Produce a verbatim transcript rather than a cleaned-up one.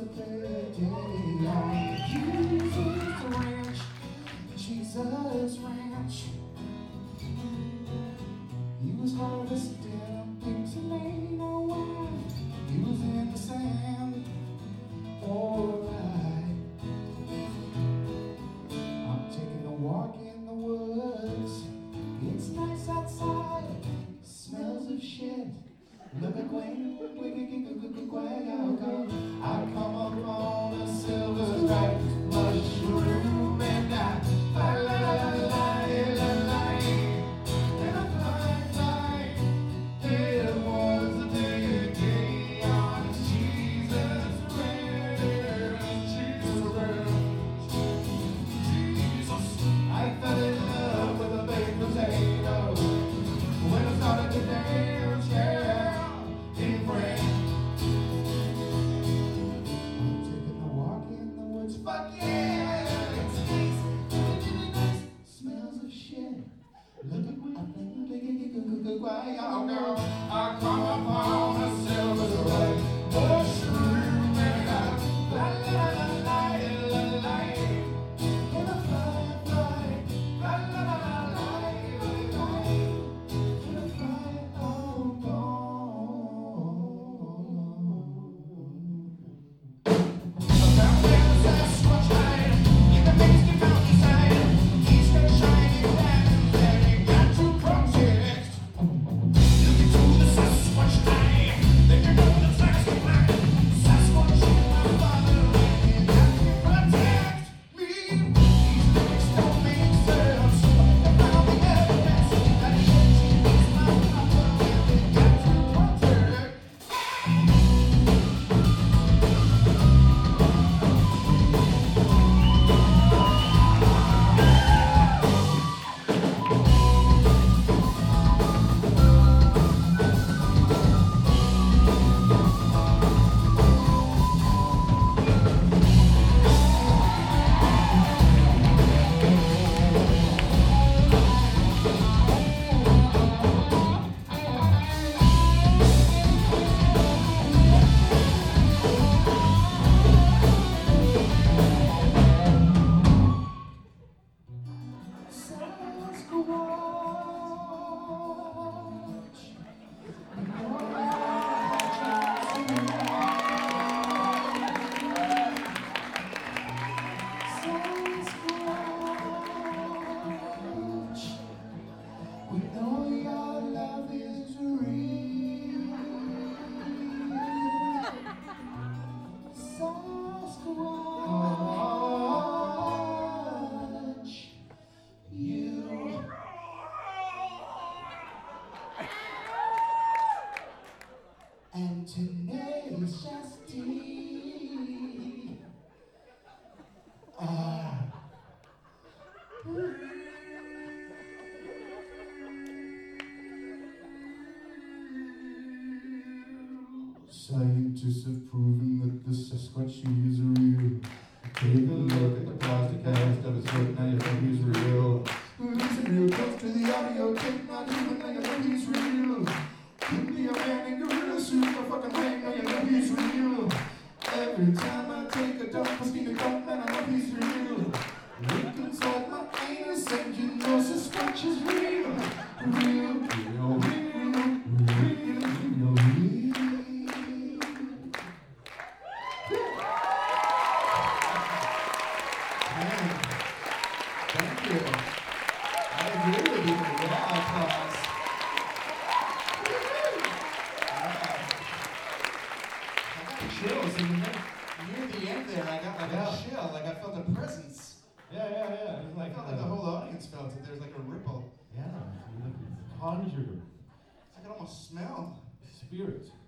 day on Jesus Ranch, Jesus Ranch. He was harvesting big tomato wine. He was in the sand, alright. I'm taking a walk in the woods. It's nice outside, smells of shit. Look at Gwen, I come up on a silver striped mushroom and I fly, la la la la la la, and I fly, fly. It was a day, day on Jesus Ranch, Jesus Ranch, Jesus. I fell in love with a baked potato when I started to dance, yeah. Fuck yeah, it's nice, really nice, smells of shit. Look at me, I think, look at girl. I come upon a silver stripe mushroom and I fly, la la la la la la, and I fly, fly, fly, la la la la la la, and I fly, oh, and tenacious tea. Ah. Scientists have proven that the Sasquatch is real. Take a look at the plastic cast of his foot, now you think he's real. Listen real close to the audio tape, not even like I think he's real. Give me a man in gorilla suit, no fucking way, now you know he's real. Every time I take a dump, I steam a dump, man, I know he's real. Look inside my anus and you know Sasquatch is real. Real, real, real, real, real, real. Thank you. I really do. Yeah, applause. Chills, and near the end there, I got like yeah. a chill, like I felt a presence. Yeah, yeah, yeah. It was like, I felt like the whole audience felt it. There's like a ripple. Yeah, conjured. I could almost smell spirit.